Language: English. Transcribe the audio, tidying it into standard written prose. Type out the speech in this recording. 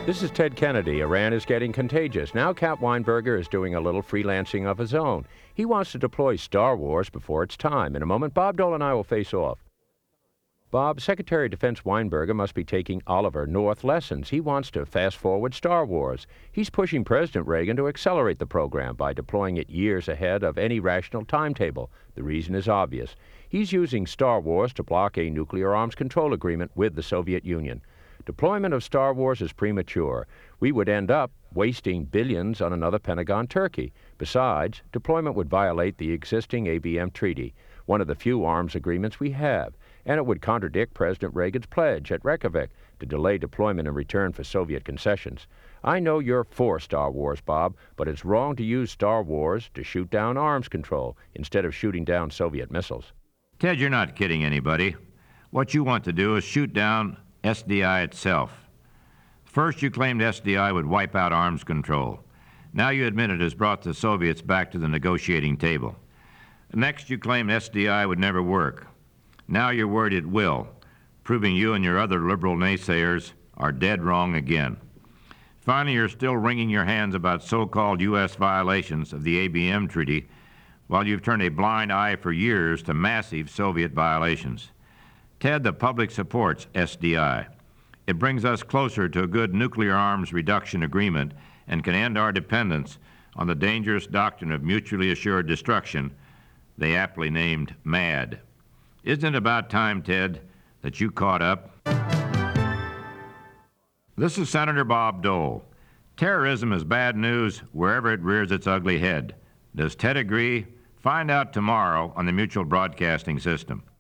This is Ted Kennedy. Iran is getting contagious. Now Cap Weinberger is doing a little freelancing of his own. He wants to deploy Star Wars before it's time. In a moment, Bob Dole and I will face off. Bob, Secretary of Defense Weinberger must be taking Oliver North lessons. He wants to fast-forward Star Wars. He's pushing President Reagan to accelerate the program by deploying it years ahead of any rational timetable. The reason is obvious. He's using Star Wars to block a nuclear arms control agreement with the Soviet Union. Deployment of Star Wars is premature. We would end up wasting billions on another Pentagon turkey. Besides, deployment would violate the existing ABM treaty, one of the few arms agreements we have, and it would contradict President Reagan's pledge at Reykjavik to delay deployment in return for Soviet concessions. I know you're for Star Wars, Bob, but it's wrong to use Star Wars to shoot down arms control instead of shooting down Soviet missiles. Ted, you're not kidding anybody. What you want to do is shoot down SDI itself. First, you claimed SDI would wipe out arms control. Now you admit it has brought the Soviets back to the negotiating table. Next, you claim SDI would never work. Now you're worried it will, proving you and your other liberal naysayers are dead wrong again. Finally, you're still wringing your hands about so-called U.S. violations of the ABM treaty, while you've turned a blind eye for years to massive Soviet violations. Ted, the public supports SDI. It brings us closer to a good nuclear arms reduction agreement and can end our dependence on the dangerous doctrine of mutually assured destruction, they aptly named MAD. Isn't it about time, Ted, that you caught up? This is Senator Bob Dole. Terrorism is bad news wherever it rears its ugly head. Does Ted agree? Find out tomorrow on the Mutual Broadcasting System.